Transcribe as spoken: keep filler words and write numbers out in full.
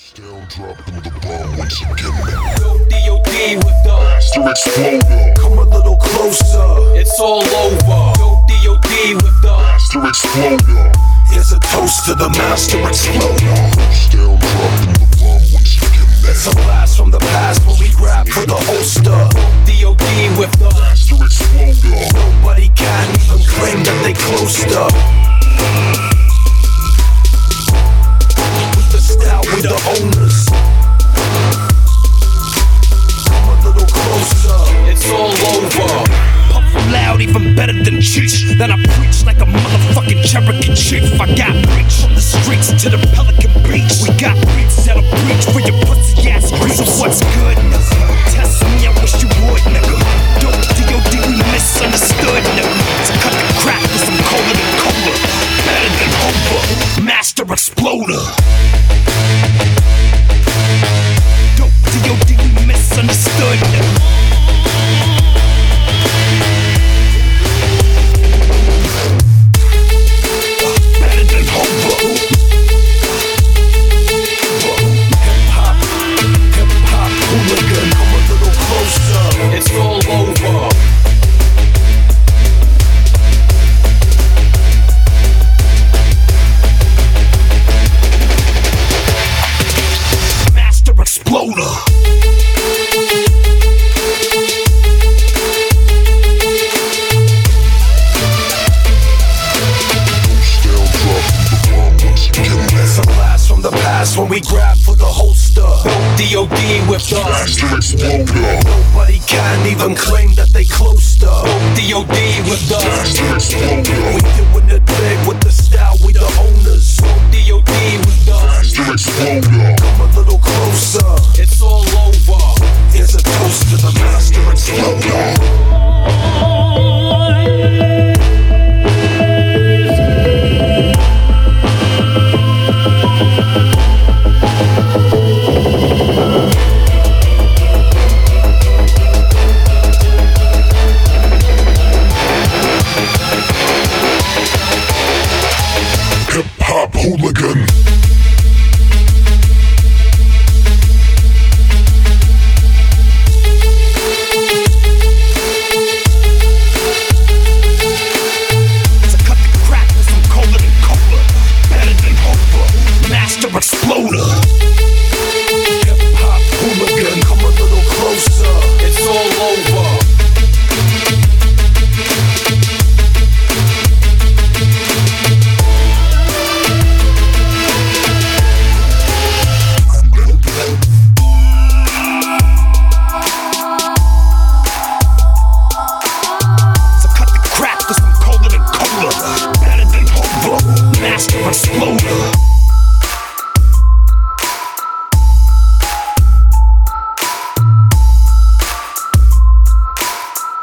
Still dropping the bomb once again. Yo, D O D with the Master Exploder. Come a little closer. It's all over. Yo, D O D with the Master Exploder. Here's a toast to the Master Exploder. Still dropping the bomb once again. It's a blast from the past when we grab for the holster. D O D with the Master Exploder. Nobody can even claim that they closed up. With the style, we the owners. Come a little closer. It's all over. Puff loud, even better than Cheech. Then I preach like a motherfucking Cherokee chief. I got reach from the streets to the Pelican Beach. We got beats that'll preach for your pussy ass creeps. So what's good, nigga? Test me, I wish you would, nigga. Dope D O D, we misunderstood, nigga. So cut the crap with some cola than cola. Better than Hova, Master Exploder. Dope D O D, we misunderstood, nigga. It's all over. Master Exploder. Still dropping the bomb once again. It's a blast from the past when we grab for the holster. D O D with the Master Exploder. Nobody can even claim that they closed up. D O D with the Master Exploder. We doing it big with the style, we the owners. D O D with the Master Exploder. Come a little closer. It's all over. Here's a toast to the Master Exploder. Hip Hop Hooligan. So cut the crap with some cola than cola. Better than Hova, Master Exploder. Hip hop hooligan, come a little closer. It's all over. So cut the crap with some cola than cola. Better than Hova, Master Exploder.